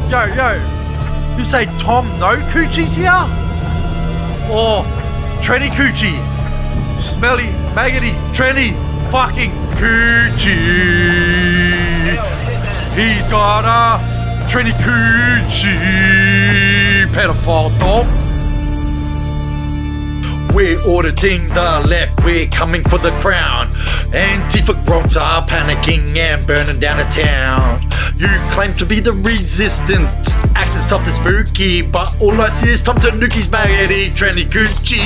Yo, you say Tom No Coochie's here? Or Trenny Coochie? Smelly, maggoty, Trenny fucking Coochie. He's got a Trenny Coochie pedophile dog. We're auditing the left, we're coming for the crown. Antifa gronks are panicking and burning down a town. You claim to be the resistance, acting soft and spooky, but all I see is Tom Tanukis maggoty, Trenny Coochie,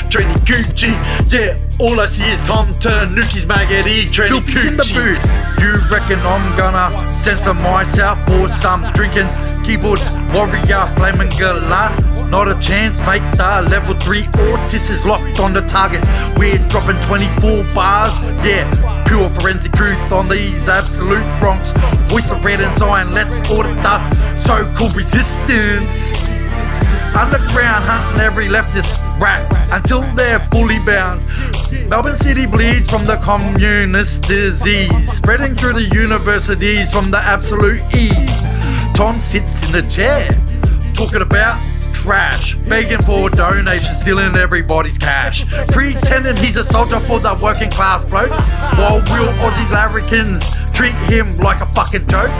yeah. All I see is Tom Tanukis maggoty, Trenny Coochie. In the booth, you reckon I'm gonna censor myself for some drinking keyboard warrior flaming galah? Not a chance, mate. The level 3 autist is locked on the target. We're dropping 24 bars, yeah. Pure forensic truth on these absolute broncs. Voice of red and sign, let's audit the so-called resistance. Underground hunting every leftist rat until they're fully bound. Melbourne City bleeds from the communist disease, spreading through the universities from the absolute ease. Tom sits in the chair, talking about trash, begging for donations, stealing everybody's cash, pretending he's a soldier for the working class bloke, while real Aussie larrikins treat him like a fucking joke.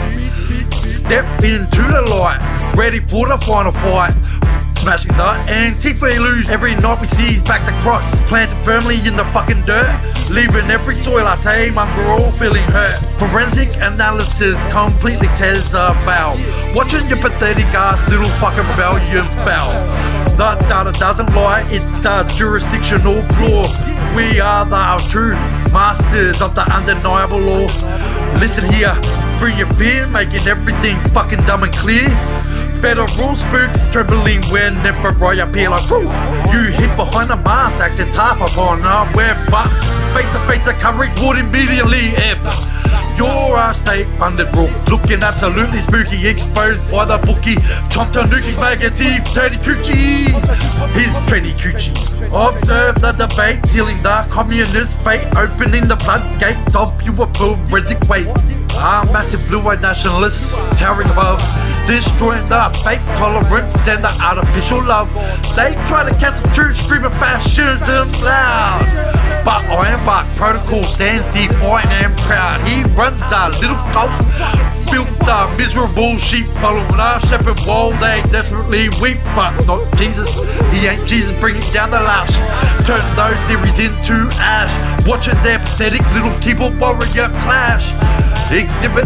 Step into the light, ready for the final fight, smashing the Antifa illusion. Every night we see his back to cross, planted firmly in the fucking dirt, leaving every soil I tame under all feeling hurt. Forensic analysis completely tears the veil, watching your pathetic ass little fucking rebellion fail. The data doesn't lie, it's a jurisdictional flaw. We are the true masters of the undeniable law. Listen here, bring your beer, making everything fucking dumb and clear. Federal spooks trembling whenever I appear like woo. You hid behind a mask, acting tough upon a web, but face to face the coverage would immediately ebb. You're a state-funded rook, looking absolutely spooky, exposed by the bookie. Tom Tanukis maggoty, Trenny Coochie. Here's Trenny Coochie. Observe the debate, sealing the communist fate, opening the floodgates of pure forensic weight. Our massive blue-eyed nationalists towering above, destroying the fake tolerance and the artificial love. They try to cancel truth, screaming fascism loud. But Iron Bark Protocol stands defiant and proud. He runs a little cult, built the miserable sheep, following our shepherd while they desperately weep. But not Jesus, he ain't Jesus bringing down the lash. Turn those theories into ash, watching their pathetic little keyboard warrior clash. Exhibit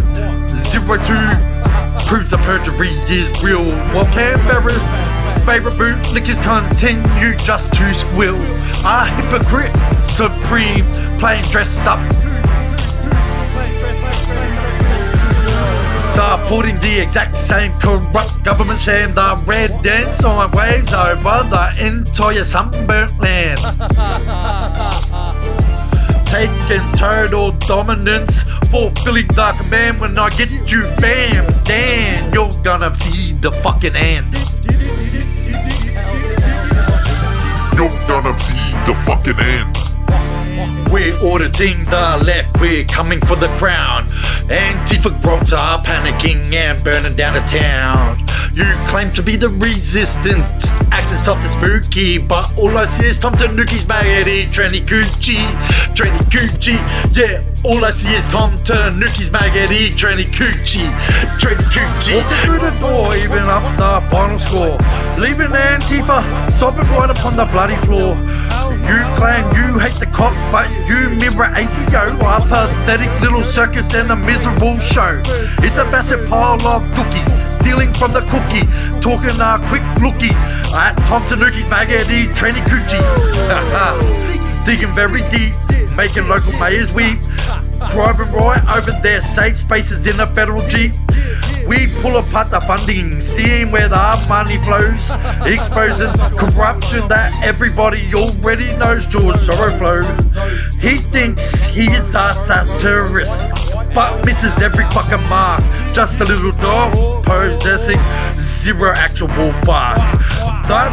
02 proves the perjury is real, while Canberra's favourite bootlickers continue just to squill. A hypocrite supreme, playing dressed up, supporting the exact same corrupt government sham. The red and sign waves over the entire sunburnt land, taking total dominance, fulfilling the command. When I get you bam, damn, you're gonna see the fucking ants. You're gonna see the fucking end. We're auditing the left, we're coming for the crown. Antifa gronks are panicking and burning down a town. You claim to be the resistance, acting soft and spooky, but all I see is Tom Tanukis maggoty, Trenny Coochie, yeah. All I see is Tom Tanukis maggoty, Trenny Coochie. Walking through the door, even up the final score, leaving Antifa sobbing right upon the bloody floor. You claim you hate the cops, but you mirror ACO, a pathetic little circus and a miserable show. It's a massive pile of dookie, stealing from the cookie, talking a quick lookie at Tom Tanukis maggoty, Trenny Coochie. Digging very deep, making local mayors weep, driving right over their safe spaces in a federal Jeep. We pull apart the funding, seeing where the money flows, exposing corruption that everybody already knows. George Soros. He thinks he is a satirist, but misses every fucking mark. Just a little dog possessing zero actual bark. The God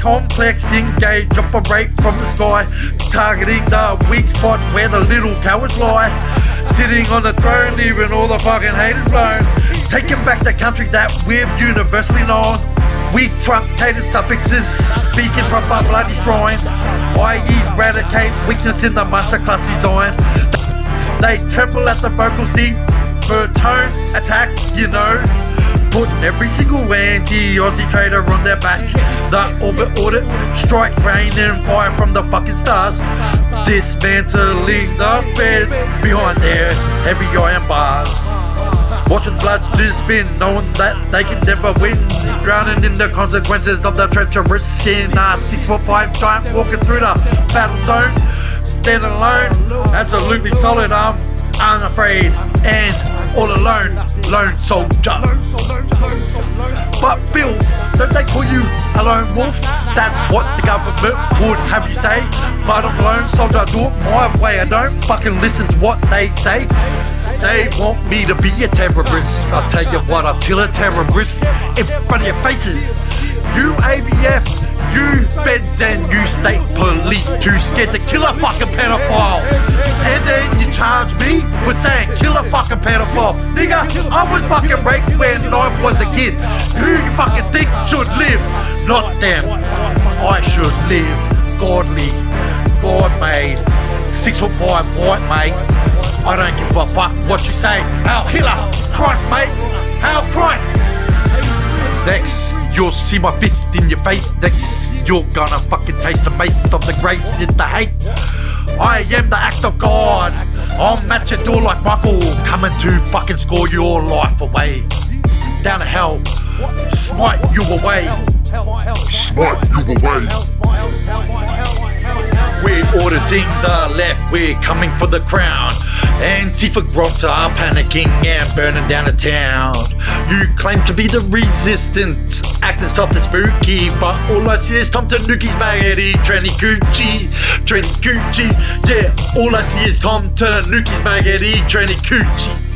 complex, engage, operate from the sky, targeting the weak spots where the little cowards lie. Sitting on the throne, leaving all the fucking haters blown. Taking back the country that we've universally known. We truncated suffixes, speaking from our bloody shrine. I eradicate weakness in the masterclass design. They tremble at the vocals deep for tone attack, you know. Putting every single anti-Aussie trader on their back. The orbit audit, strike rain and fire from the fucking stars. Dismantling the feds behind their heavy iron bars. Watching blood just spin, knowing that they can never win. Drowning in the consequences of the treacherous sin. 6'5" giant walking through the battle zone. Stand alone, absolutely solid, unafraid and all alone, lone soldier. But Phil, don't they call you a lone wolf? That's what the government would have you say. But I'm lone soldier, I do it my way. I don't fucking listen to what they say. They want me to be a terrorist. I'll tell you what, I'll kill a terrorist in front of your faces. You ABF, you feds and you state police, too scared to kill a fucking pedophile. And then you charge me for saying kill a fucking pedophile. Nigga, I was fucking raped when I was a kid. Who you fucking think should live? Not them. I should live. Godly, God made, 6'5" white mate. I don't give a fuck what you say. Hail Hitler, Christ mate, Hail Christ. Next, you'll see my fist in your face. Next, you're gonna fucking taste the mace of the grace in the hate. I am the act of God. I'll match your door like Michael, coming to fucking score your life away. Down to hell, smite you away. Smite you away. We're auditing the left, we're coming for the crown. Antifa gronks are panicking and burning down a town. You claim to be the resistance, acting soft and spooky, but all I see is Tom Tanukis spaghetti, Trendy Coochie. Yeah, all I see is Tom Tanukis spaghetti, Trendy Coochie.